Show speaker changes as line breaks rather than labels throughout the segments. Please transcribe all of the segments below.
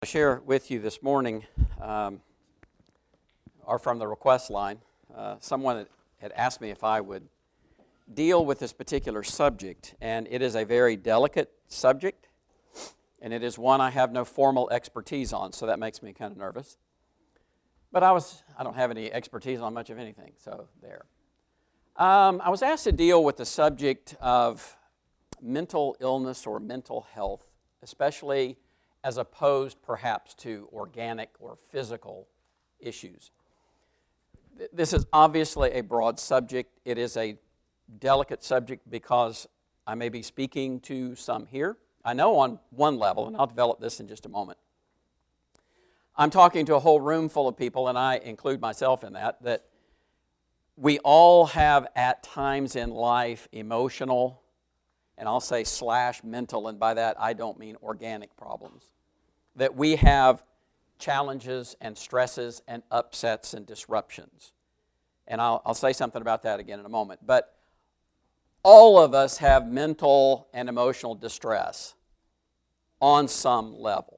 Share with you this morning are from the request line. Someone had asked me if I would deal with this particular subject, and it is a very delicate subject, and it is one I have no formal expertise on, so that makes me kind of nervous. But I don't have any expertise on much of anything, so there. I was asked to deal with the subject of mental illness or mental health, especially as opposed perhaps to organic or physical issues. This is obviously a broad subject. It is a delicate subject because I may be speaking to some here. I know on one level, and I'll develop this in just a moment, I'm talking to a whole room full of people, and I include myself in that we all have at times in life emotional, and I'll say / mental, and by that I don't mean organic problems. That we have challenges and stresses and upsets and disruptions. And I'll say something about that again in a moment. But all of us have mental and emotional distress on some level.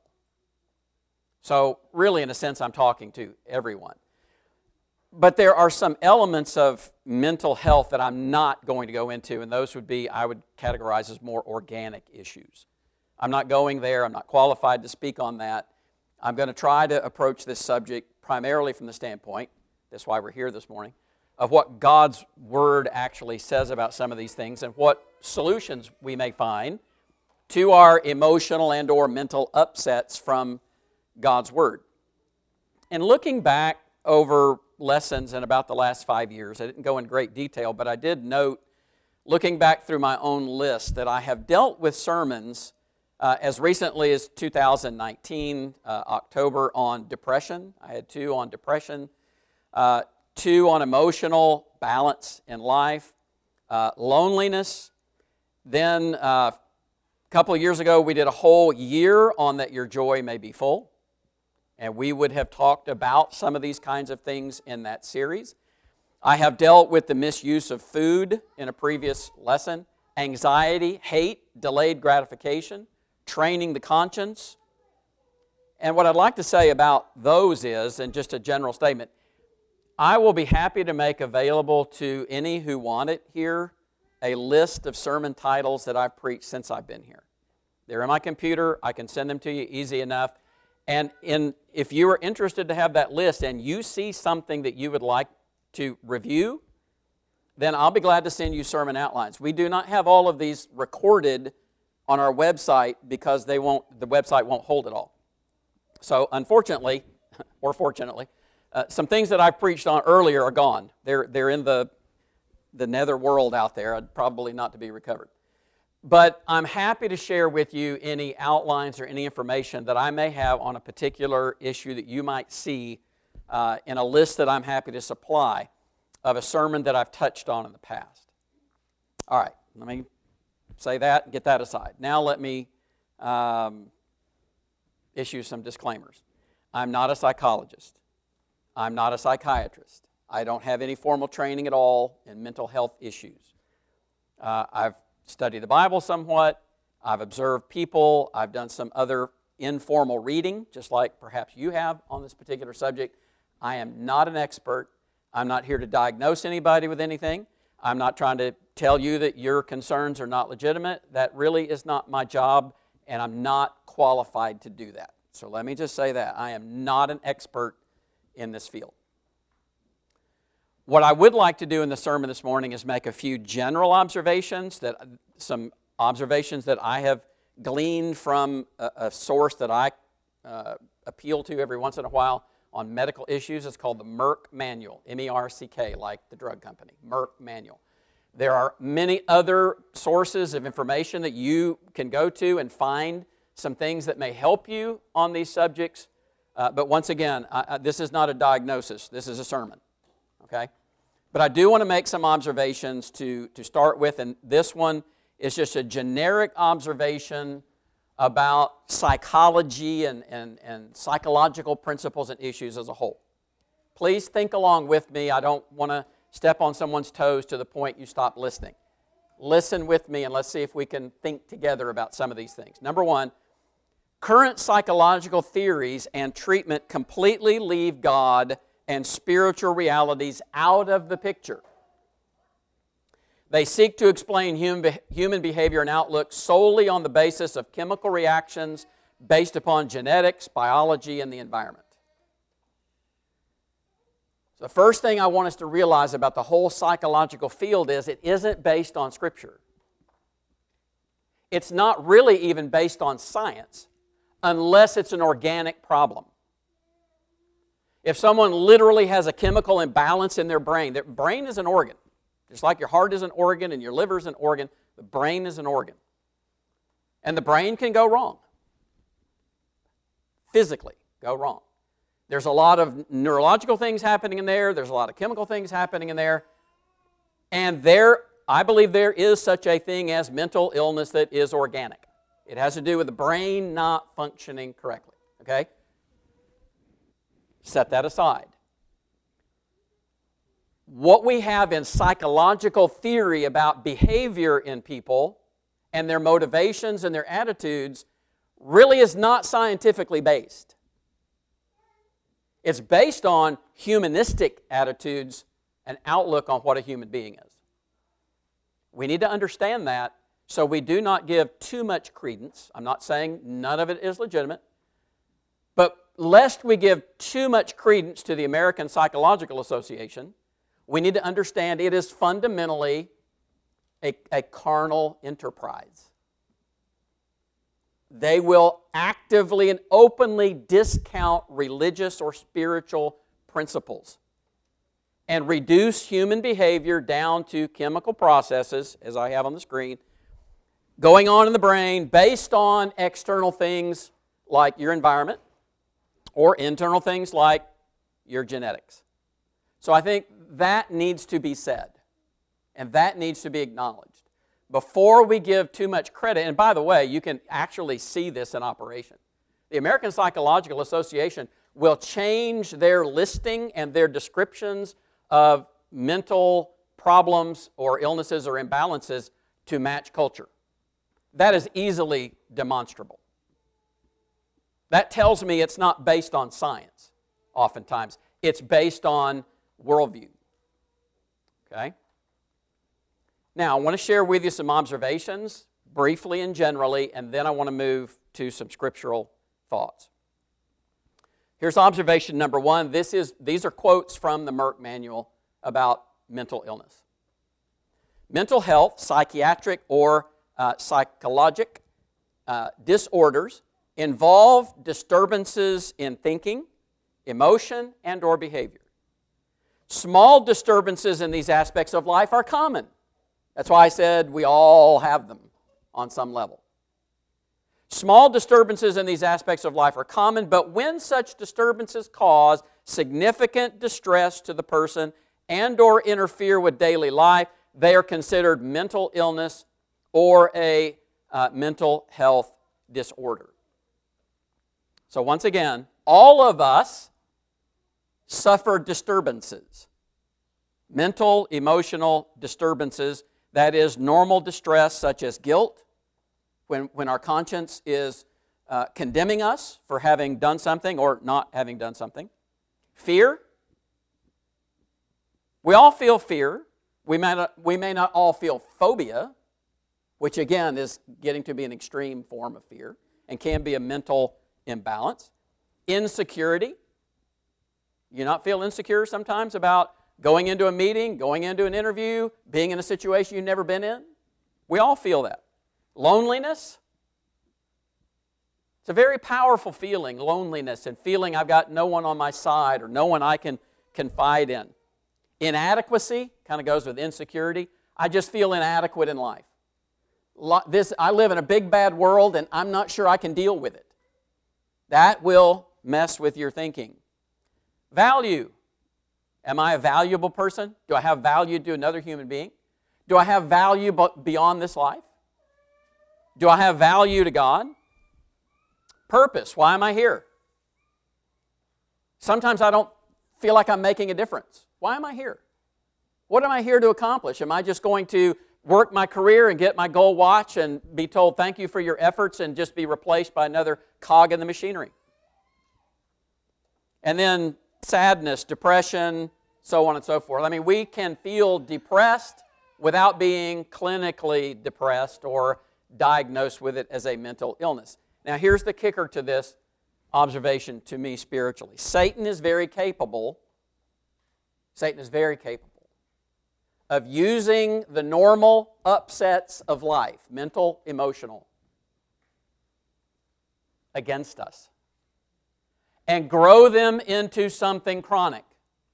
So really, in a sense, I'm talking to everyone. But there are some elements of mental health that I'm not going to go into, and those would be, I would categorize as more organic issues. I'm not going there. I'm not qualified to speak on that. I'm going to try to approach this subject primarily from the standpoint, that's why we're here this morning, of what God's Word actually says about some of these things and what solutions we may find to our emotional and or mental upsets from God's Word. And looking back over lessons in about the last 5 years, I didn't go in great detail, but I did note, looking back through my own list, that I have dealt with sermons as recently as 2019, October, on depression. I had 2 on depression, 2 on emotional balance in life, loneliness. Then a couple of years ago, we did a whole year on that your joy may be full. And we would have talked about some of these kinds of things in that series. I have dealt with the misuse of food in a previous lesson, anxiety, hate, delayed gratification, training the conscience. And what I'd like to say about those is, and just a general statement, I will be happy to make available to any who want it here a list of sermon titles that I've preached since I've been here. They're in my computer. I can send them to you easy enough. And if you are interested to have that list and you see something that you would like to review, then I'll be glad to send you sermon outlines. We do not have all of these recorded on our website because the website won't hold it all. So unfortunately, or fortunately, some things that I preached on earlier are gone. They're in the nether world out there, probably not to be recovered. But I'm happy to share with you any outlines or any information that I may have on a particular issue that you might see in a list that I'm happy to supply of a sermon that I've touched on in the past. All right, let me say that and get that aside. Now let me issue some disclaimers. I'm not a psychologist. I'm not a psychiatrist. I don't have any formal training at all in mental health issues. I've studied the Bible somewhat. I've observed people. I've done some other informal reading, just like perhaps you have on this particular subject. I am not an expert. I'm not here to diagnose anybody with anything. I'm not trying to tell you that your concerns are not legitimate. That really is not my job, and I'm not qualified to do that. So let me just say that. I am not an expert in this field. What I would like to do in the sermon this morning is make a few general observations, some observations that I have gleaned from a source that I appeal to every once in a while on medical issues. It's called the Merck Manual, M-E-R-C-K, like the drug company, Merck Manual. There are many other sources of information that you can go to and find some things that may help you on these subjects. But once again, this is not a diagnosis. This is a sermon. Okay? But I do want to make some observations to start with, and this one is just a generic observation about psychology and psychological principles and issues as a whole. Please think along with me. I don't want to step on someone's toes to the point you stop listening. Listen with me and let's see if we can think together about some of these things. Number one, Current psychological theories and treatment completely leave God and spiritual realities out of the picture. They seek to explain human behavior and outlook solely on the basis of chemical reactions based upon genetics, biology, and the environment. So the first thing I want us to realize about the whole psychological field is it isn't based on Scripture. It's not really even based on science unless it's an organic problem. If someone literally has a chemical imbalance in their brain is an organ. Just like your heart is an organ and your liver is an organ, the brain is an organ. And the brain can go wrong. Physically go wrong. There's a lot of neurological things happening in there. There's a lot of chemical things happening in there. And I believe there is such a thing as mental illness that is organic. It has to do with the brain not functioning correctly. Okay? Set that aside. What we have in psychological theory about behavior in people and their motivations and their attitudes really is not scientifically based. It's based on humanistic attitudes and outlook on what a human being is. We need to understand that so we do not give too much credence. I'm not saying none of it is legitimate, but lest we give too much credence to the American Psychological Association, we need to understand it is fundamentally a carnal enterprise. They will actively and openly discount religious or spiritual principles and reduce human behavior down to chemical processes, as I have on the screen, going on in the brain based on external things like your environment or internal things like your genetics. So I think that needs to be said, and that needs to be acknowledged before we give too much credit. And by the way, you can actually see this in operation. The American Psychological Association will change their listing and their descriptions of mental problems or illnesses or imbalances to match culture. That is easily demonstrable. That tells me it's not based on science, oftentimes. It's based on worldview. Okay? Now, I want to share with you some observations, briefly and generally, and then I want to move to some scriptural thoughts. Here's observation number one. These are quotes from the Merck Manual about mental illness. Mental health, psychiatric or psychologic disorders involve disturbances in thinking, emotion, and or behavior. Small disturbances in these aspects of life are common. That's why I said we all have them on some level. Small disturbances in these aspects of life are common, but when such disturbances cause significant distress to the person and or interfere with daily life, they are considered mental illness or a mental health disorder. So once again, all of us suffer disturbances. Mental, emotional disturbances, that is normal distress such as guilt, when our conscience is condemning us for having done something or not having done something. Fear. We all feel fear. We may not all feel phobia, which again is getting to be an extreme form of fear and can be a mental imbalance. Insecurity. You not feel insecure sometimes about going into a meeting, going into an interview, being in a situation you've never been in? We all feel that. Loneliness. It's a very powerful feeling, loneliness, and feeling I've got no one on my side or no one I can confide in. Inadequacy kind of goes with insecurity. I just feel inadequate in life. I live in a big bad world and I'm not sure I can deal with it. That will mess with your thinking. Value. Am I a valuable person? Do I have value to another human being? Do I have value beyond this life? Do I have value to God? Purpose. Why am I here? Sometimes I don't feel like I'm making a difference. Why am I here? What am I here to accomplish? Am I just going to work my career and get my gold watch and be told thank you for your efforts and just be replaced by another cog in the machinery. And then sadness, depression, so on and so forth. I mean, we can feel depressed without being clinically depressed or diagnosed with it as a mental illness. Now, here's the kicker to this observation to me spiritually. Satan is very capable of using the normal upsets of life, mental, emotional, against us and grow them into something chronic.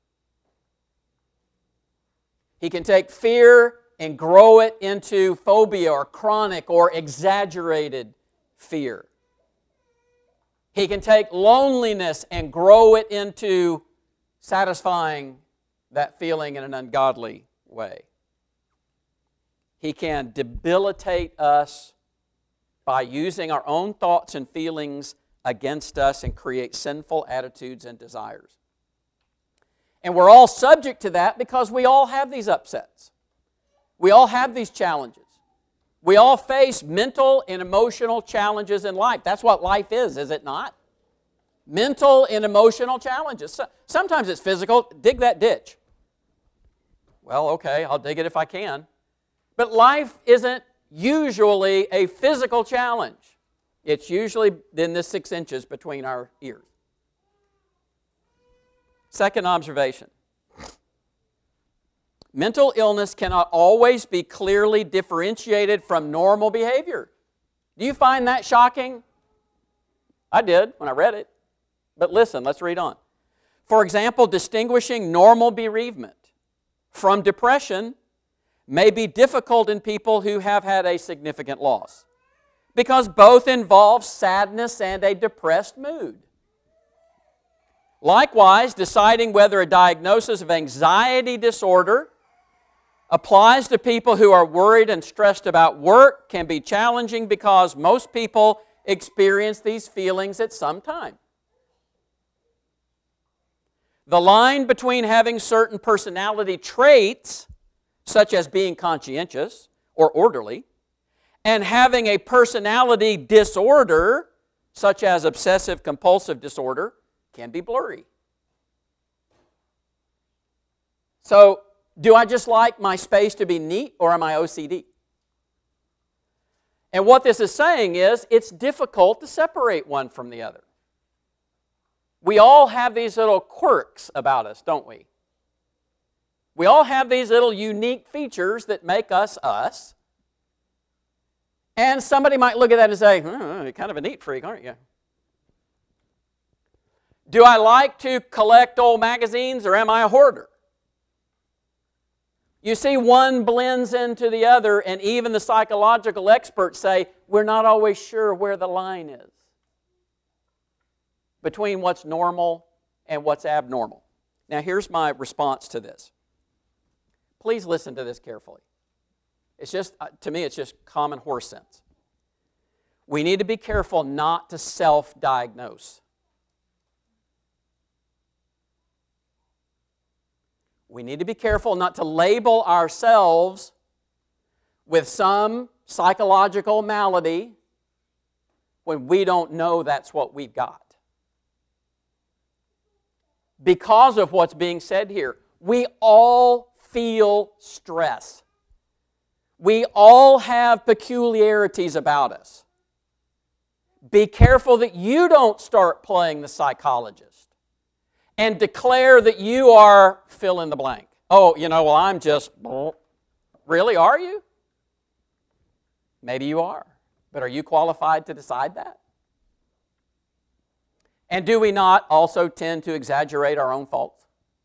He can take fear and grow it into phobia or chronic or exaggerated fear. He can take loneliness and grow it into satisfying that feeling in an ungodly way. He can debilitate us by using our own thoughts and feelings against us and create sinful attitudes and desires. And we're all subject to that because we all have these upsets. We all have these challenges. We all face mental and emotional challenges in life. That's what life is it not? Mental and emotional challenges. Sometimes it's physical. Dig that ditch. Well, okay, I'll dig it if I can. But life isn't usually a physical challenge. It's usually in the 6 inches between our ears. Second observation. Mental illness cannot always be clearly differentiated from normal behavior. Do you find that shocking? I did when I read it. But listen, let's read on. For example, distinguishing normal bereavement from depression may be difficult in people who have had a significant loss, because both involve sadness and a depressed mood. Likewise, deciding whether a diagnosis of anxiety disorder applies to people who are worried and stressed about work can be challenging because most people experience these feelings at some time. The line between having certain personality traits, such as being conscientious or orderly, and having a personality disorder, such as obsessive-compulsive disorder, can be blurry. So, do I just like my space to be neat, or am I OCD? And what this is saying is, it's difficult to separate one from the other. We all have these little quirks about us, don't we? We all have these little unique features that make us us. And somebody might look at that and say, you're kind of a neat freak, aren't you? Do I like to collect old magazines, or am I a hoarder? You see, one blends into the other, and even the psychological experts say we're not always sure where the line is between what's normal and what's abnormal. Now, here's my response to this. Please listen to this carefully. It's just, to me, it's just common horse sense. We need to be careful not to self-diagnose. We need to be careful not to label ourselves with some psychological malady when we don't know that's what we've got. Because of what's being said here, we all feel stress. We all have peculiarities about us. Be careful that you don't start playing the psychologist and declare that you are fill in the blank. Oh, I'm just... Really, are you? Maybe you are. But are you qualified to decide that? And do we not also tend to exaggerate our own faults?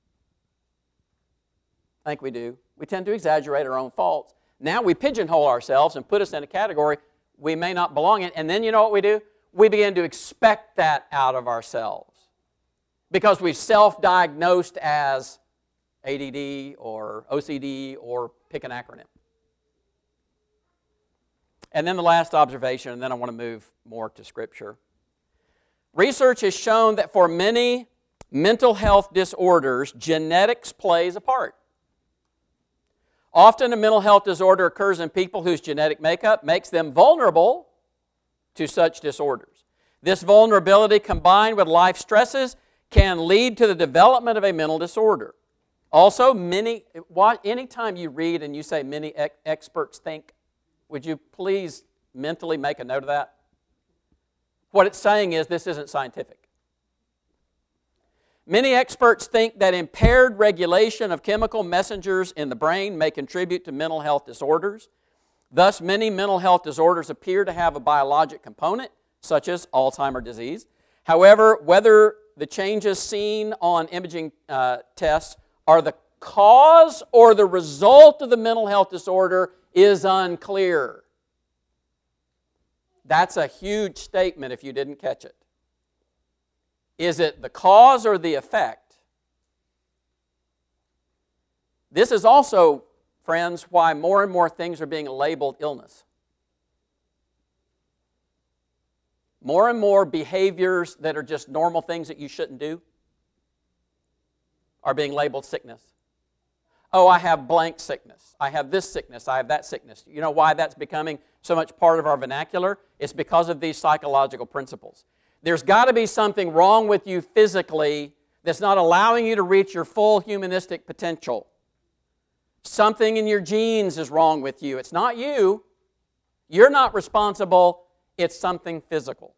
I think we do. We tend to exaggerate our own faults. Now we pigeonhole ourselves and put us in a category we may not belong in. And then you know what we do? We begin to expect that out of ourselves, because we've self-diagnosed as ADD or OCD, or pick an acronym. And then the last observation, and then I want to move more to Scripture. Research has shown that for many mental health disorders, genetics plays a part. Often a mental health disorder occurs in people whose genetic makeup makes them vulnerable to such disorders. This vulnerability combined with life stresses can lead to the development of a mental disorder. Also, anytime you read and you say many experts think, would you please mentally make a note of that? What it's saying is this isn't scientific. Many experts think that impaired regulation of chemical messengers in the brain may contribute to mental health disorders. Thus, many mental health disorders appear to have a biologic component, such as Alzheimer's disease. However, whether the changes seen on imaging tests are the cause or the result of the mental health disorder is unclear. That's a huge statement if you didn't catch it. Is it the cause or the effect? This is also, friends, why more and more things are being labeled illness. More and more behaviors that are just normal things that you shouldn't do are being labeled sickness. Oh, I have blank sickness. I have this sickness. I have that sickness. You know why that's becoming so much part of our vernacular? It's because of these psychological principles. There's got to be something wrong with you physically that's not allowing you to reach your full humanistic potential. Something in your genes is wrong with you. It's not you. You're not responsible. It's something physical.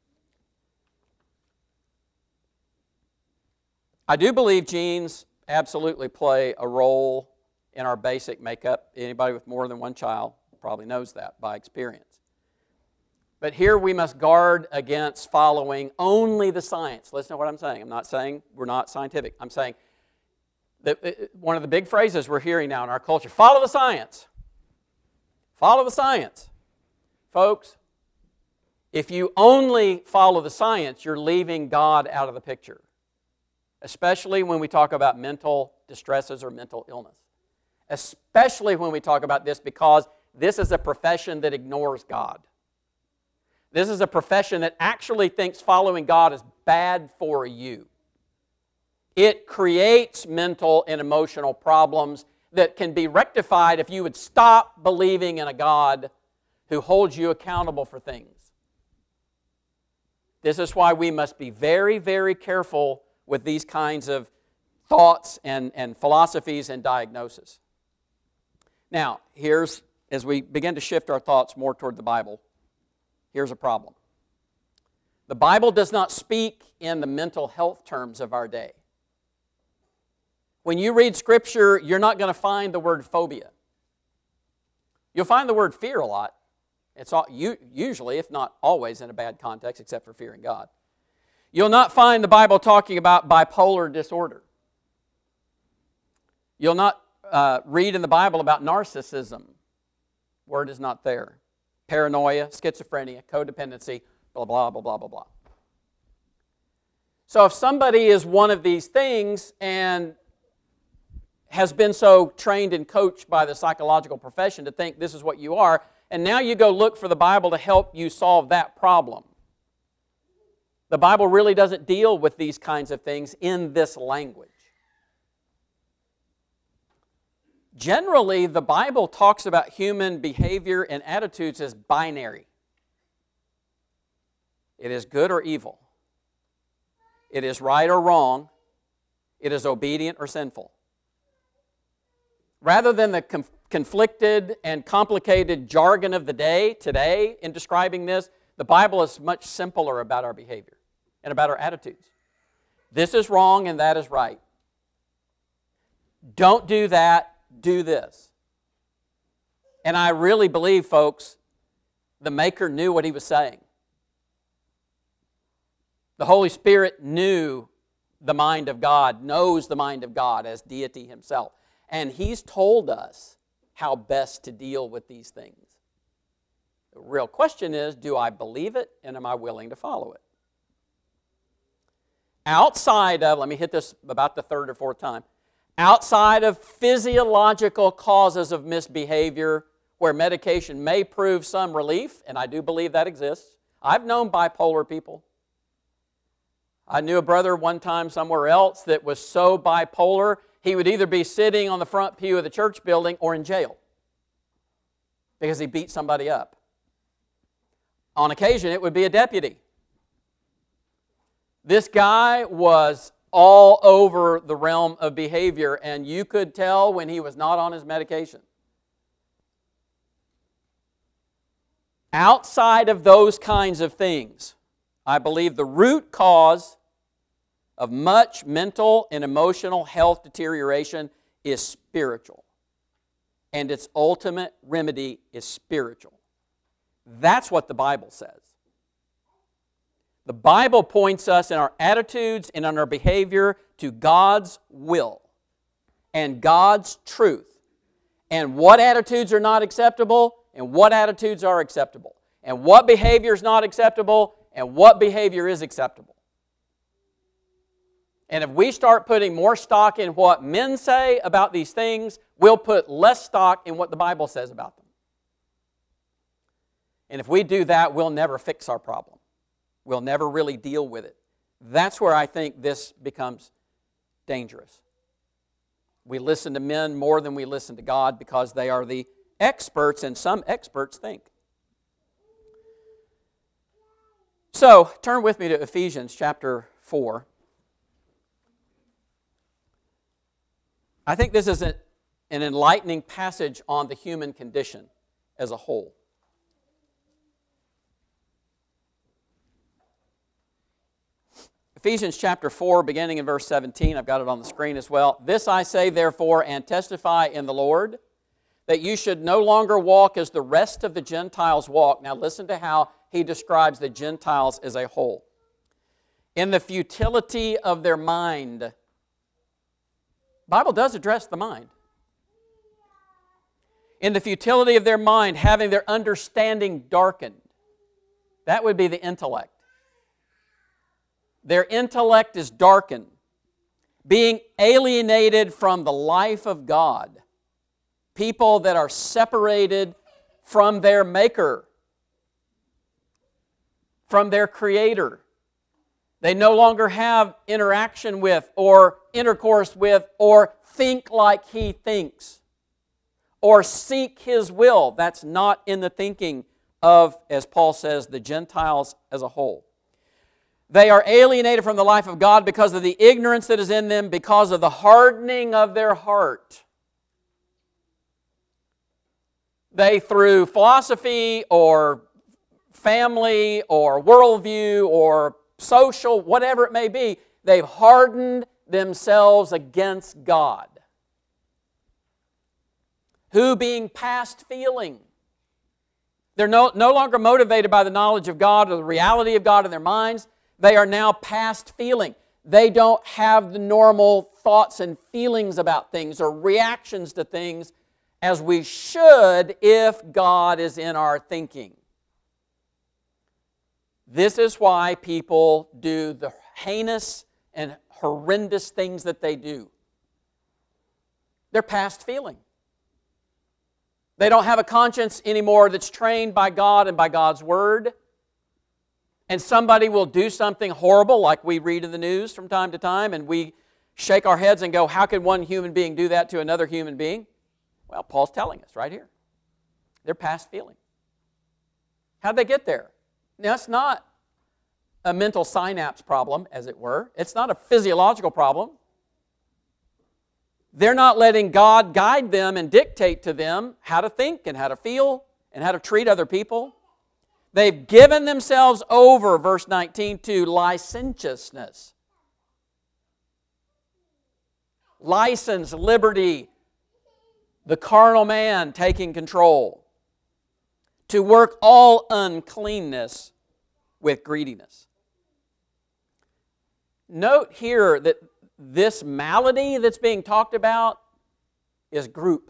I do believe genes absolutely play a role in our basic makeup. Anybody with more than one child probably knows that by experience. But here we must guard against following only the science. Listen to what I'm saying. I'm not saying we're not scientific. I'm saying that one of the big phrases we're hearing now in our culture, follow the science. Follow the science. Folks, if you only follow the science, you're leaving God out of the picture, especially when we talk about mental distresses or mental illness. Especially when we talk about this, because this is a profession that ignores God. This is a profession that actually thinks following God is bad for you. It creates mental and emotional problems that can be rectified if you would stop believing in a God who holds you accountable for things. This is why we must be very, very careful with these kinds of thoughts and philosophies and diagnosis. Now, as we begin to shift our thoughts more toward the Bible, here's a problem. The Bible does not speak in the mental health terms of our day. When you read Scripture, you're not going to find the word phobia. You'll find the word fear a lot. It's usually, if not always, in a bad context, except for fearing God. You'll not find the Bible talking about bipolar disorder. You'll not read in the Bible about narcissism. Word is not there. Paranoia, schizophrenia, codependency, blah, blah, blah, blah, blah, blah. So if somebody is one of these things and has been so trained and coached by the psychological profession to think this is what you are, and now you go look for the Bible to help you solve that problem. The Bible really doesn't deal with these kinds of things in this language. Generally, the Bible talks about human behavior and attitudes as binary. It is good or evil. It is right or wrong. It is obedient or sinful. Rather than the conflicted and complicated jargon of the day today in describing this, the Bible is much simpler about our behavior and about our attitudes. This is wrong and that is right. Don't do that. Do this. And I really believe, folks, the Maker knew what He was saying. The Holy Spirit knew the mind of God, knows the mind of God as deity Himself. And He's told us how best to deal with these things. The real question is, do I believe it and am I willing to follow it? Outside of, let me hit this about the third or fourth time, outside of physiological causes of misbehavior where medication may prove some relief, and I do believe that exists. I've known bipolar people. I knew a brother one time somewhere else that was so bipolar, he would either be sitting on the front pew of the church building or in jail because he beat somebody up. On occasion, it would be a deputy. This guy was all over the realm of behavior, and you could tell when he was not on his medication. Outside of those kinds of things, I believe the root cause of much mental and emotional health deterioration is spiritual. And its ultimate remedy is spiritual. That's what the Bible says. The Bible points us in our attitudes and in our behavior to God's will and God's truth. And what attitudes are not acceptable and what attitudes are acceptable. And what behavior is not acceptable and what behavior is acceptable. And if we start putting more stock in what men say about these things, we'll put less stock in what the Bible says about them. And if we do that, we'll never fix our problem. We'll never really deal with it. That's where I think this becomes dangerous. We listen to men more than we listen to God because they are the experts, and some experts think. So, turn with me to Ephesians chapter 4. I think this is an enlightening passage on the human condition as a whole. Ephesians chapter 4, beginning in verse 17, I've got it on the screen as well. This I say, therefore, and testify in the Lord, that you should no longer walk as the rest of the Gentiles walk. Now listen to how he describes the Gentiles as a whole. In the futility of their mind. The Bible does address the mind. In the futility of their mind, having their understanding darkened. That would be the intellect. Their intellect is darkened, being alienated from the life of God. People that are separated from their Maker, from their Creator. They no longer have interaction with or intercourse with or think like He thinks or seek His will. That's not in the thinking of, as Paul says, the Gentiles as a whole. They are alienated from the life of God because of the ignorance that is in them, because of the hardening of their heart. They, through philosophy or family or worldview or social, whatever it may be, they've hardened themselves against God. Who, being past feeling, they're no longer motivated by the knowledge of God or the reality of God in their minds. They are now past feeling. They don't have the normal thoughts and feelings about things or reactions to things as we should if God is in our thinking. This is why people do the heinous and horrendous things that they do. They're past feeling. They don't have a conscience anymore that's trained by God and by God's Word. And somebody will do something horrible like we read in the news from time to time, and we shake our heads and go, how could one human being do that to another human being? Well, Paul's telling us right here. They're past feeling. How'd they get there? Now, it's not a mental synapse problem, as it were. It's not a physiological problem. They're not letting God guide them and dictate to them how to think and how to feel and how to treat other people. They've given themselves over, verse 19, to licentiousness. License, liberty, the carnal man taking control. To work all uncleanness with greediness. Note here that this malady that's being talked about is group.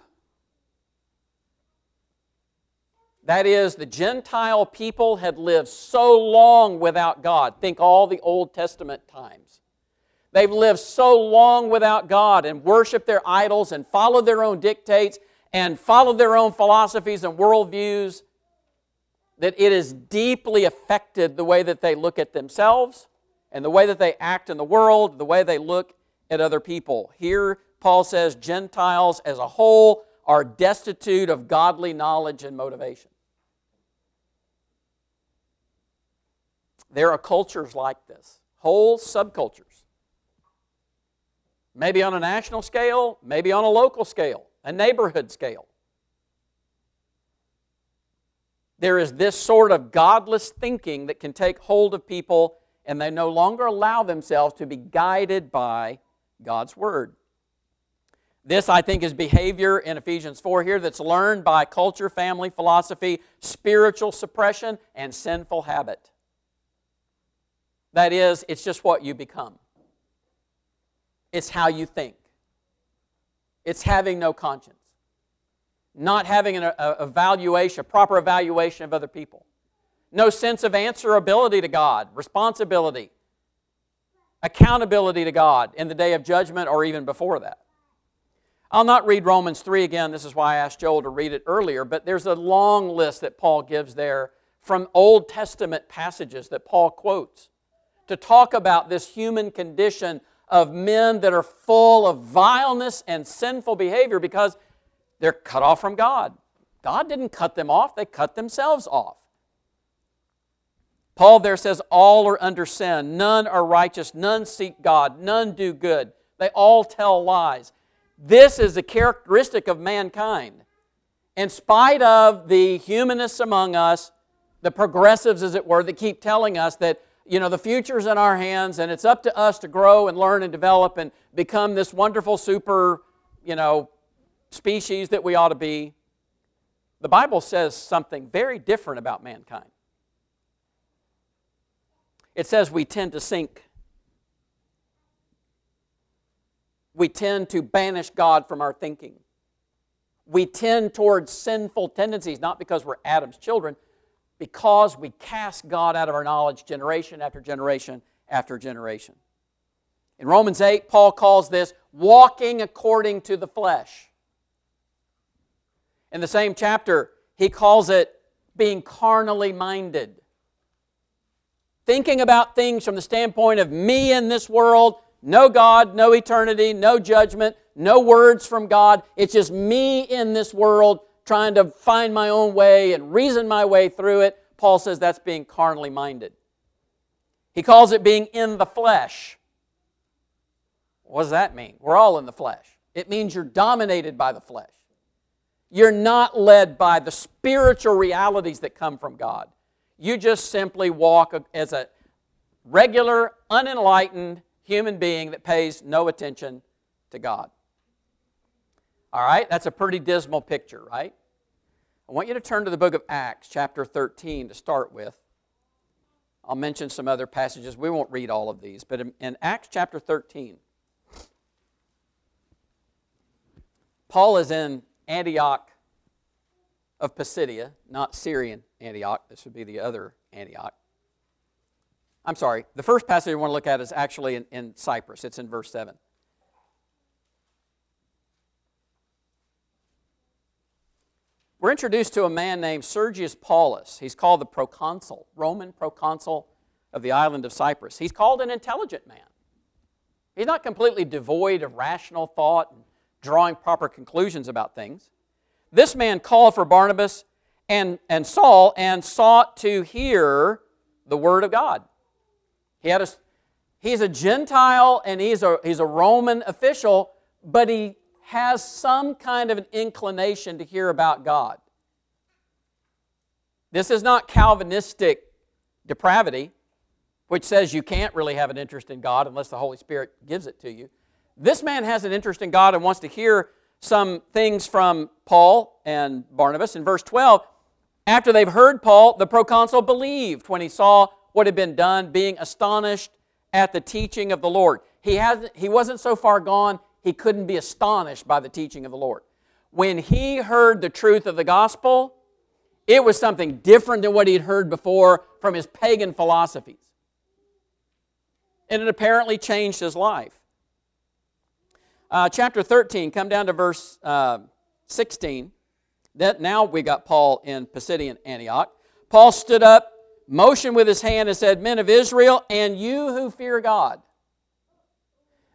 That is, the Gentile people had lived so long without God. Think all the Old Testament times. They've lived so long without God and worshiped their idols and followed their own dictates and followed their own philosophies and worldviews that it has deeply affected the way that they look at themselves and the way that they act in the world, the way they look at other people. Here, Paul says Gentiles as a whole are destitute of godly knowledge and motivation. There are cultures like this, whole subcultures. Maybe on a national scale, maybe on a local scale, a neighborhood scale. There is this sort of godless thinking that can take hold of people, and they no longer allow themselves to be guided by God's Word. This, I think, is behavior in Ephesians 4 here that's learned by culture, family, philosophy, spiritual suppression, and sinful habit. That is, it's just what you become. It's how you think. It's having no conscience. Not having a proper evaluation of other people. No sense of answerability to God, responsibility, accountability to God in the day of judgment or even before that. I'll not read Romans 3 again. This is why I asked Joel to read it earlier. But there's a long list that Paul gives there from Old Testament passages that Paul quotes to talk about this human condition of men that are full of vileness and sinful behavior because they're cut off from God. God didn't cut them off. They cut themselves off. Paul there says, all are under sin. None are righteous. None seek God. None do good. They all tell lies. This is a characteristic of mankind. In spite of the humanists among us, the progressives, as it were, that keep telling us that, the future's in our hands and it's up to us to grow and learn and develop and become this wonderful super, species that we ought to be. The Bible says something very different about mankind. It says we tend to sink. We tend to banish God from our thinking. We tend towards sinful tendencies, not because we're Adam's children, because we cast God out of our knowledge generation after generation after generation. In Romans 8, Paul calls this walking according to the flesh. In the same chapter, he calls it being carnally minded. Thinking about things from the standpoint of me in this world, no God, no eternity, no judgment, no words from God. It's just me in this world trying to find my own way and reason my way through it. Paul says that's being carnally minded. He calls it being in the flesh. What does that mean? We're all in the flesh. It means you're dominated by the flesh. You're not led by the spiritual realities that come from God. You just simply walk as a regular, unenlightened human being that pays no attention to God. All right, that's a pretty dismal picture, right? I want you to turn to the book of Acts, chapter 13, to start with. I'll mention some other passages. We won't read all of these, but in Acts chapter 13, Paul is in Antioch of Pisidia, not Syrian Antioch. This would be the other Antioch. I'm sorry. The first passage I want to look at is actually in Cyprus. It's in verse 7. We're introduced to a man named Sergius Paulus. He's called the proconsul, Roman proconsul of the island of Cyprus. He's called an intelligent man. He's not completely devoid of rational thought and drawing proper conclusions about things. This man called for Barnabas and Saul and sought to hear the word of God. He's a Gentile and he's a Roman official, but he has some kind of an inclination to hear about God. This is not Calvinistic depravity, which says you can't really have an interest in God unless the Holy Spirit gives it to you. This man has an interest in God and wants to hear some things from Paul and Barnabas. In verse 12, after they've heard Paul, the proconsul believed when he saw what had been done, being astonished at the teaching of the Lord. He wasn't so far gone, he couldn't be astonished by the teaching of the Lord. When he heard the truth of the gospel, it was something different than what he had heard before from his pagan philosophies. And it apparently changed his life. Chapter 13, come down to verse 16. Now we got Paul in Pisidian Antioch. Paul stood up, motioned with his hand and said, "Men of Israel, and you who fear God,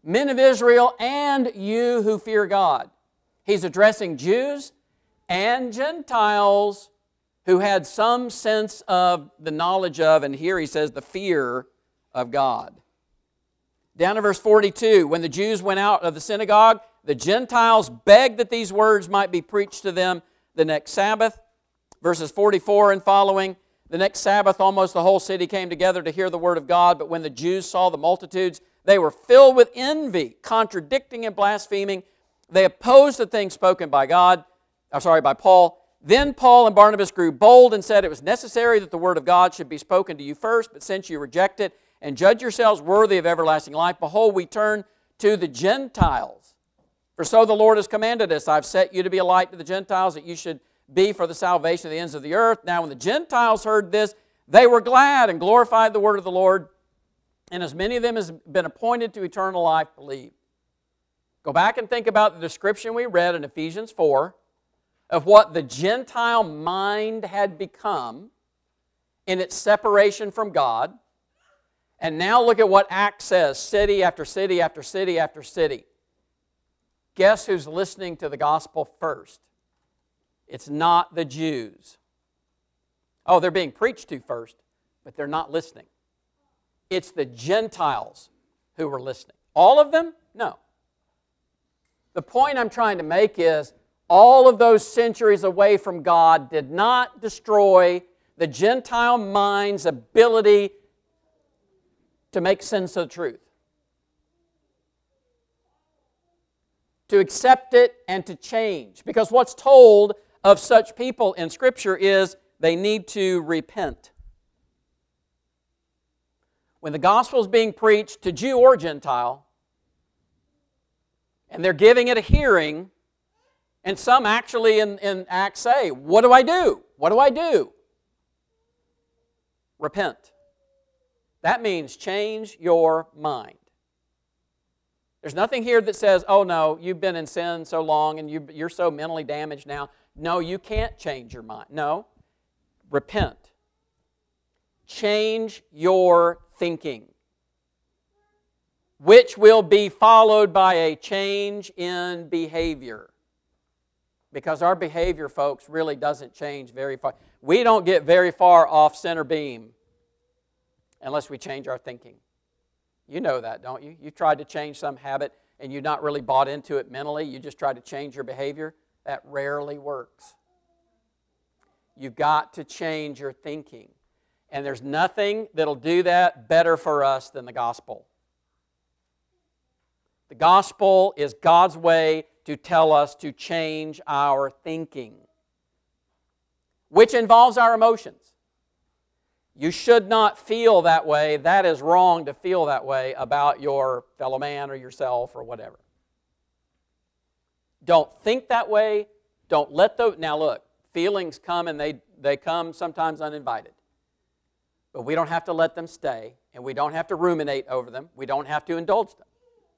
men of Israel, and you who fear God. He's addressing Jews and Gentiles who had some sense of the knowledge of, and here he says, the fear of God. Down to verse 42, when the Jews went out of the synagogue, the Gentiles begged that these words might be preached to them the next Sabbath. Verses 44 and following, the next Sabbath almost the whole city came together to hear the word of God, but when the Jews saw the multitudes, they were filled with envy, contradicting and blaspheming. They opposed the things spoken by Paul. Then Paul and Barnabas grew bold and said it was necessary that the word of God should be spoken to you first, but since you reject it and judge yourselves worthy of everlasting life, behold, we turn to the Gentiles. For so the Lord has commanded us, I've set you to be a light to the Gentiles, that you should be for the salvation of the ends of the earth. Now when the Gentiles heard this, they were glad and glorified the word of the Lord, and as many of them as been appointed to eternal life believed. Go back and think about the description we read in Ephesians 4 of what the Gentile mind had become in its separation from God. And now look at what Acts says, city after city after city after city. Guess who's listening to the gospel first? It's not the Jews. Oh, they're being preached to first, but they're not listening. It's the Gentiles who were listening. All of them? No. The point I'm trying to make is all of those centuries away from God did not destroy the Gentile mind's ability to make sense of the truth, to accept it and to change. Because what's told of such people in Scripture is they need to repent. When the gospel is being preached to Jew or Gentile, and they're giving it a hearing, and some actually in Acts say, what do I do? What do I do? Repent. That means change your mind. There's nothing here that says, oh no, you've been in sin so long and you're so mentally damaged now. No, you can't change your mind. No, repent. Change your thinking, which will be followed by a change in behavior. Because our behavior, folks, really doesn't change very far. We don't get very far off center beam unless we change our thinking. You know that, don't you? You tried to change some habit and you're not really bought into it mentally. You just try to change your behavior. That rarely works. You've got to change your thinking. And there's nothing that'll do that better for us than the gospel. The gospel is God's way to tell us to change our thinking, which involves our emotions. You should not feel that way. That is wrong to feel that way about your fellow man or yourself or whatever. Don't think that way. Don't let those... Now look, feelings come and they come sometimes uninvited. But we don't have to let them stay, and we don't have to ruminate over them. We don't have to indulge them.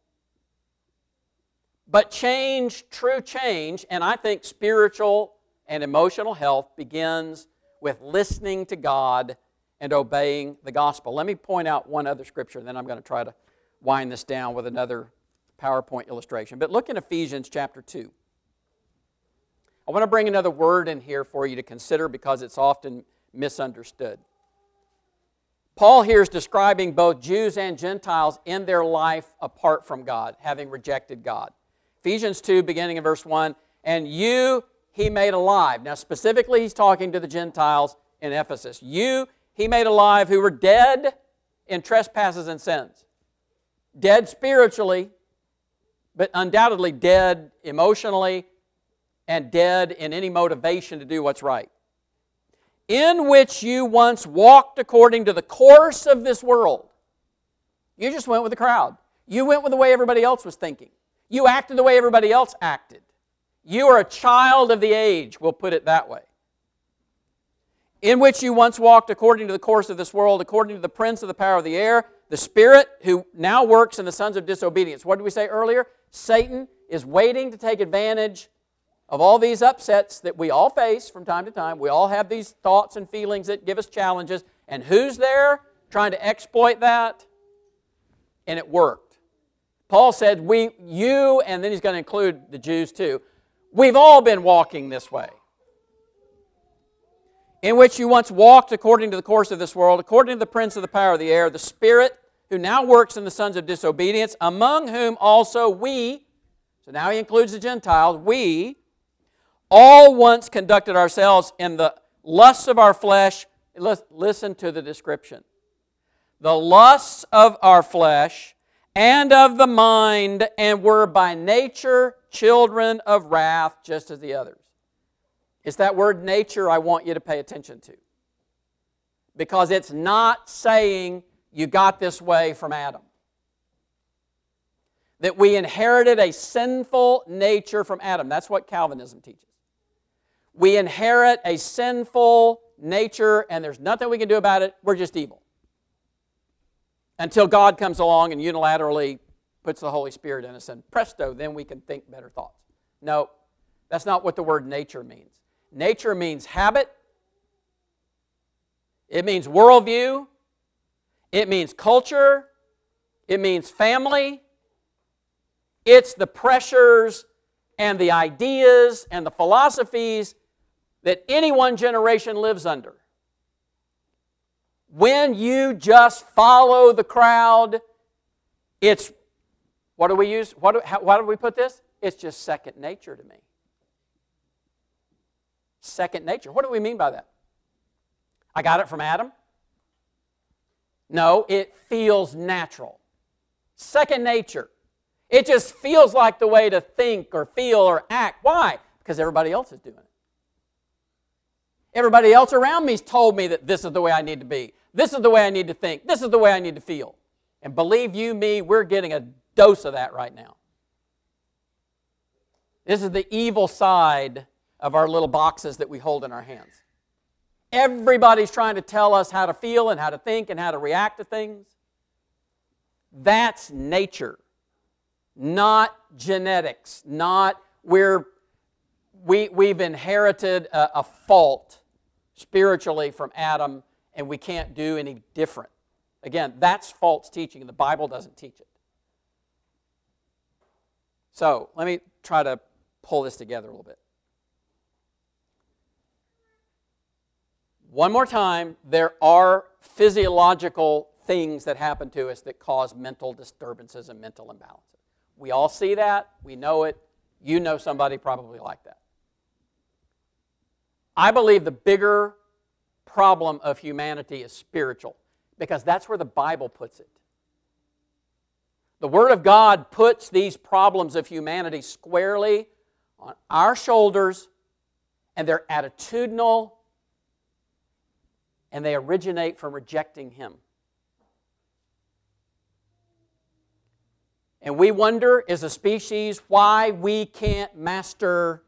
But change, true change, and I think spiritual and emotional health begins with listening to God and obeying the gospel. Let me point out one other scripture, and then I'm going to try to wind this down with another PowerPoint illustration. But look in Ephesians chapter 2. I want to bring another word in here for you to consider because it's often misunderstood. Paul here is describing both Jews and Gentiles in their life apart from God, having rejected God. Ephesians 2, beginning in verse 1, and you he made alive. Now specifically he's talking to the Gentiles in Ephesus. You he made alive who were dead in trespasses and sins. Dead spiritually, but undoubtedly dead emotionally and dead in any motivation to do what's right. In which you once walked according to the course of this world. You just went with the crowd. You went with the way everybody else was thinking. You acted the way everybody else acted. You are a child of the age, we'll put it that way. In which you once walked according to the course of this world, according to the prince of the power of the air, the spirit who now works in the sons of disobedience. What did we say earlier? Satan is waiting to take advantage of all these upsets that we all face from time to time. We all have these thoughts and feelings that give us challenges. And who's there trying to exploit that? And it worked. Paul said, you, and then he's going to include the Jews too, we've all been walking this way. In which you once walked according to the course of this world, according to the prince of the power of the air, the spirit who now works in the sons of disobedience, among whom also we, so now he includes the Gentiles, we all once conducted ourselves in the lusts of our flesh. Listen to the description. The lusts of our flesh and of the mind, and were by nature children of wrath, just as the others. It's that word nature I want you to pay attention to. Because it's not saying you got this way from Adam. That we inherited a sinful nature from Adam. That's what Calvinism teaches. We inherit a sinful nature, and there's nothing we can do about it. We're just evil. Until God comes along and unilaterally puts the Holy Spirit in us, and presto, then we can think better thoughts. No, that's not what the word nature means. Nature means habit. It means worldview. It means culture. It means family. It's the pressures and the ideas and the philosophies that any one generation lives under. When you just follow the crowd, it's, what do we use? Why do we put this? It's just second nature to me. Second nature. What do we mean by that? I got it from Adam? No, it feels natural. Second nature. It just feels like the way to think or feel or act. Why? Because everybody else is doing it. Everybody else around me's told me that this is the way I need to be. This is the way I need to think. This is the way I need to feel. And believe you me, we're getting a dose of that right now. This is the evil side of our little boxes that we hold in our hands. Everybody's trying to tell us how to feel and how to think and how to react to things. That's nature, not genetics, not we've inherited a fault spiritually from Adam and we can't do any different. Again, that's false teaching. The Bible doesn't teach it. So, let me try to pull this together a little bit. One more time, there are physiological things that happen to us that cause mental disturbances and mental imbalances. We all see that. We know it. You know somebody probably like that. I believe the bigger problem of humanity is spiritual, because that's where the Bible puts it. The Word of God puts these problems of humanity squarely on our shoulders, and they're attitudinal, and they originate from rejecting Him. And we wonder, as a species, why we can't master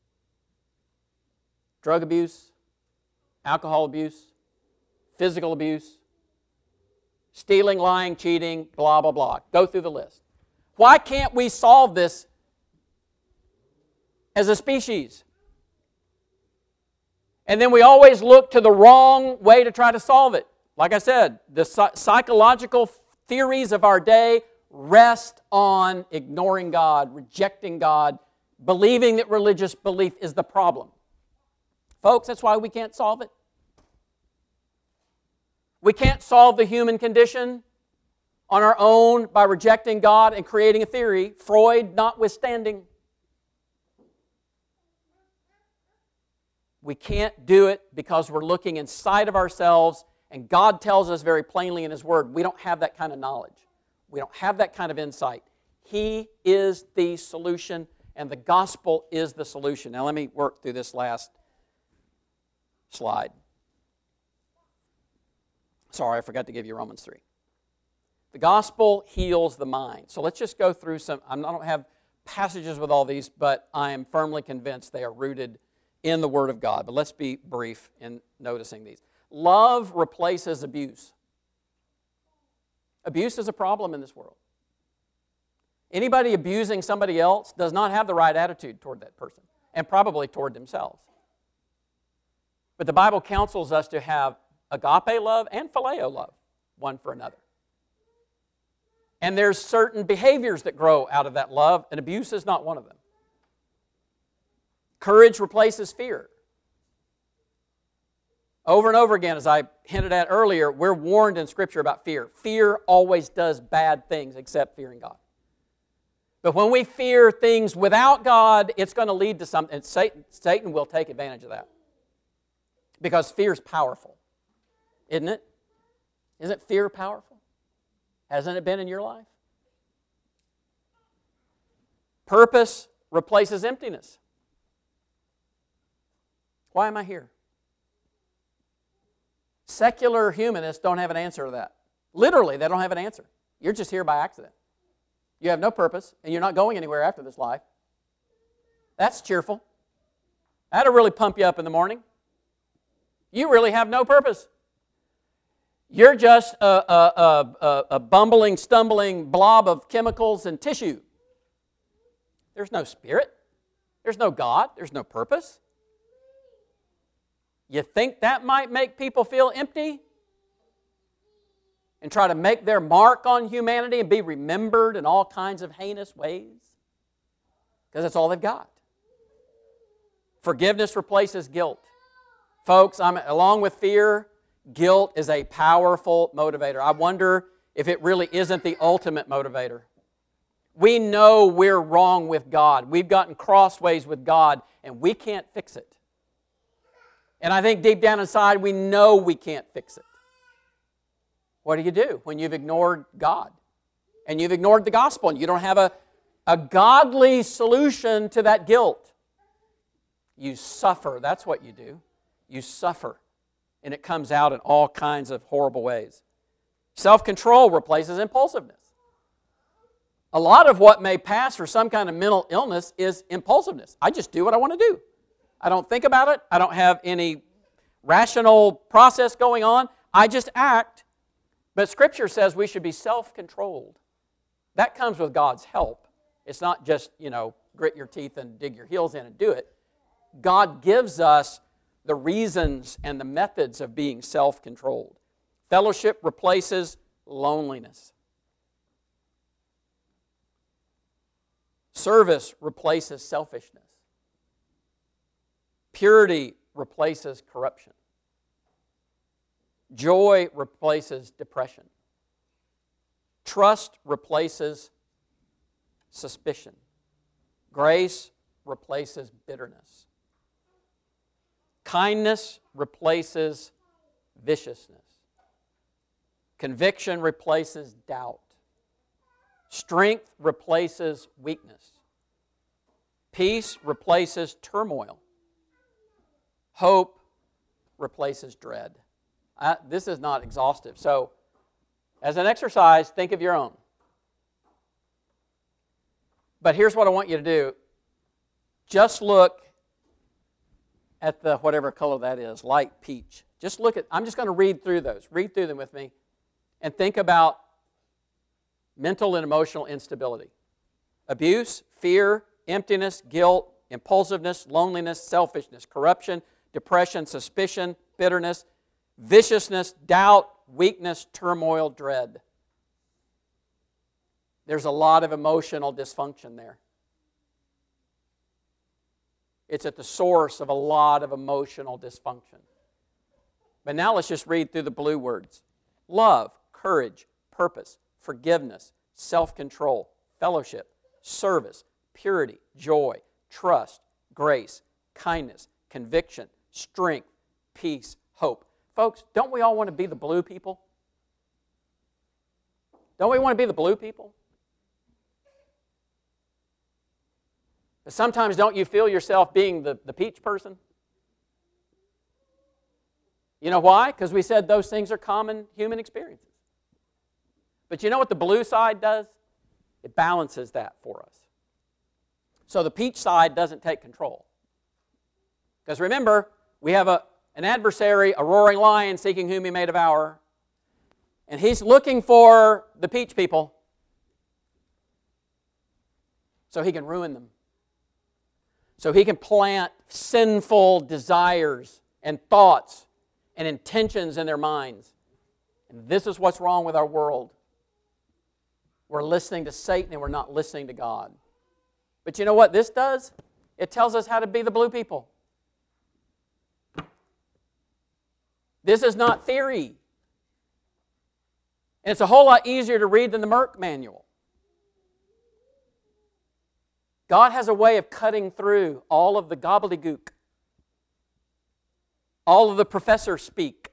drug abuse, alcohol abuse, physical abuse, stealing, lying, cheating, blah, blah, blah. Go through the list. Why can't we solve this as a species? And then we always look to the wrong way to try to solve it. Like I said, the psychological theories of our day rest on ignoring God, rejecting God, believing that religious belief is the problem. Folks, that's why we can't solve it. We can't solve the human condition on our own by rejecting God and creating a theory, Freud notwithstanding. We can't do it because we're looking inside of ourselves, and God tells us very plainly in His Word, we don't have that kind of knowledge. We don't have that kind of insight. He is the solution, and the gospel is the solution. Now let me work through this last slide. Sorry, I forgot to give you Romans 3. The gospel heals the mind. So let's just go through some. I don't have passages with all these, but I am firmly convinced they are rooted in the Word of God. But let's be brief in noticing these. Love replaces abuse. Abuse is a problem in this world. Anybody abusing somebody else does not have the right attitude toward that person, and probably toward themselves. But the Bible counsels us to have agape love and phileo love, one for another. And there's certain behaviors that grow out of that love, and abuse is not one of them. Courage replaces fear. Over and over again, as I hinted at earlier, we're warned in Scripture about fear. Fear always does bad things except fearing God. But when we fear things without God, it's going to lead to something. And Satan will take advantage of that. Because fear is powerful. Isn't it? Isn't fear powerful? Hasn't it been in your life? Purpose replaces emptiness. Why am I here? Secular humanists don't have an answer to that. Literally, they don't have an answer. You're just here by accident. You have no purpose, and you're not going anywhere after this life. That's cheerful. That'll really pump you up in the morning. You really have no purpose. You're just a bumbling, stumbling blob of chemicals and tissue. There's no spirit. There's no God. There's no purpose. You think that might make people feel empty? And try to make their mark on humanity and be remembered in all kinds of heinous ways? Because that's all they've got. Forgiveness replaces guilt. Folks, along with fear, guilt is a powerful motivator. I wonder if it really isn't the ultimate motivator. We know we're wrong with God. We've gotten crossways with God, and we can't fix it. And I think deep down inside, we know we can't fix it. What do you do when you've ignored God? And you've ignored the gospel, and you don't have a godly solution to that guilt? You suffer. That's what you do. You suffer. And it comes out in all kinds of horrible ways. Self-control replaces impulsiveness. A lot of what may pass for some kind of mental illness is impulsiveness. I just do what I want to do. I don't think about it. I don't have any rational process going on. I just act. But Scripture says we should be self-controlled. That comes with God's help. It's not just, grit your teeth and dig your heels in and do it. God gives us the reasons and the methods of being self-controlled. Fellowship replaces loneliness. Service replaces selfishness. Purity replaces corruption. Joy replaces depression. Trust replaces suspicion. Grace replaces bitterness. Kindness replaces viciousness. Conviction replaces doubt. Strength replaces weakness. Peace replaces turmoil. Hope replaces dread. This is not exhaustive. So, as an exercise, think of your own. But here's what I want you to do. Just look at the whatever color that is, light peach. Just look at, I'm just going to read through those. Read through them with me and think about mental and emotional instability. Abuse, fear, emptiness, guilt, impulsiveness, loneliness, selfishness, corruption, depression, suspicion, bitterness, viciousness, doubt, weakness, turmoil, dread. There's a lot of emotional dysfunction there. It's at the source of a lot of emotional dysfunction. But now let's just read through the blue words. Love, courage, purpose, forgiveness, self-control, fellowship, service, purity, joy, trust, grace, kindness, conviction, strength, peace, hope. Folks, don't we all want to be the blue people? Don't we want to be the blue people? But sometimes don't you feel yourself being the peach person? You know why? Because we said those things are common human experiences. But you know what the blue side does? It balances that for us. So the peach side doesn't take control. Because remember, we have an adversary, a roaring lion seeking whom he may devour. And he's looking for the peach people so he can ruin them. So he can plant sinful desires and thoughts and intentions in their minds. And this is what's wrong with our world. We're listening to Satan and we're not listening to God. But you know what this does? It tells us how to be the blue people. This is not theory. And it's a whole lot easier to read than the Merck manual. God has a way of cutting through all of the gobbledygook, all of the professor speak,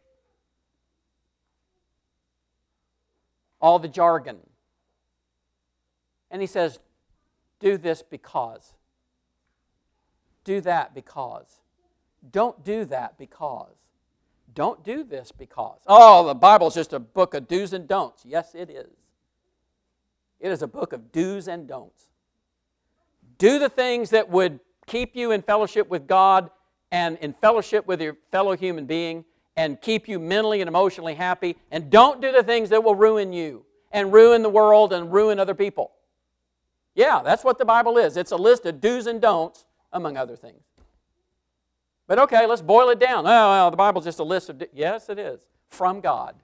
all the jargon. And He says, do this because. Do that because. Don't do that because. Don't do this because. Oh, the Bible's just a book of do's and don'ts. Yes, it is. It is a book of do's and don'ts. Do the things that would keep you in fellowship with God and in fellowship with your fellow human being and keep you mentally and emotionally happy. And don't do the things that will ruin you and ruin the world and ruin other people. Yeah, that's what the Bible is. It's a list of do's and don'ts, among other things. But okay, let's boil it down. Oh, well, the Bible's just a list of... Yes, it is. From God.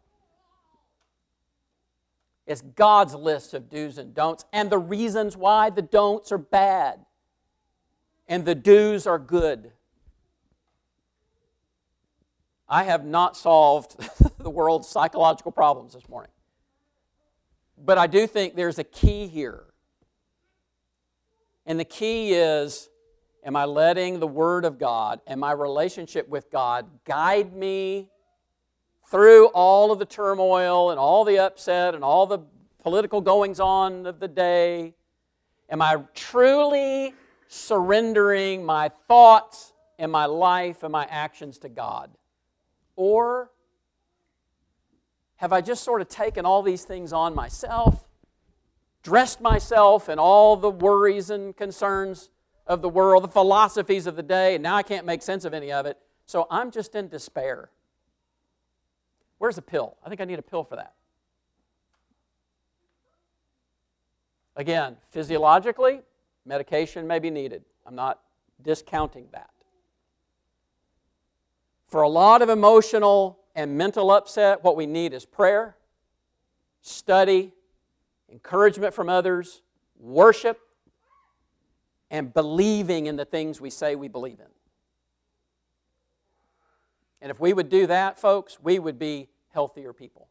It's God's list of do's and don'ts and the reasons why the don'ts are bad and the do's are good. I have not solved the world's psychological problems this morning. But I do think there's a key here. And the key is, am I letting the Word of God and my relationship with God guide me through all of the turmoil and all the upset and all the political goings-on of the day? Am I truly surrendering my thoughts and my life and my actions to God? Or have I just sort of taken all these things on myself, dressed myself in all the worries and concerns of the world, the philosophies of the day, and now I can't make sense of any of it, so I'm just in despair? Where's a pill? I think I need a pill for that. Again, physiologically, medication may be needed. I'm not discounting that. For a lot of emotional and mental upset, what we need is prayer, study, encouragement from others, worship, and believing in the things we say we believe in. And if we would do that, folks, we would be healthier people.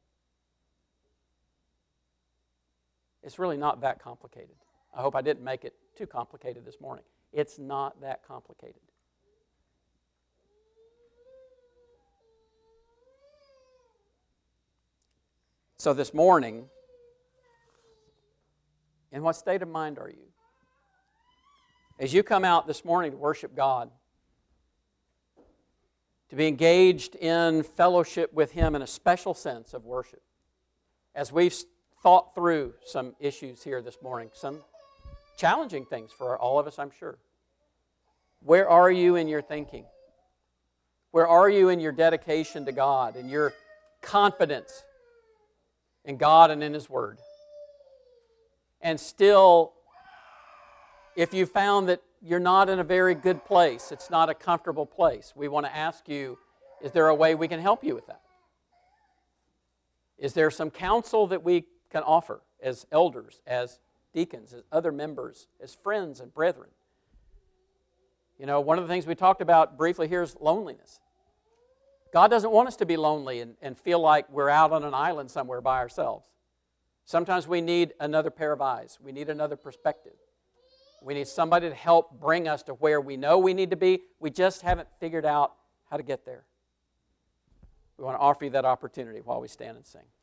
It's really not that complicated. I hope I didn't make it too complicated this morning. It's not that complicated. So this morning, in what state of mind are you? As you come out this morning to worship God, to be engaged in fellowship with Him in a special sense of worship, as we've thought through some issues here this morning, some challenging things for all of us, I'm sure. Where are you in your thinking? Where are you in your dedication to God and your confidence in God and in His Word? And still, if you found that you're not in a very good place, it's not a comfortable place, we want to ask you, is there a way we can help you with that? Is there some counsel that we can offer as elders, as deacons, as other members, as friends and brethren? You know, one of the things we talked about briefly here is loneliness. God doesn't want us to be lonely and feel like we're out on an island somewhere by ourselves. Sometimes we need another pair of eyes. We need another perspective. We need somebody to help bring us to where we know we need to be. We just haven't figured out how to get there. We want to offer you that opportunity while we stand and sing.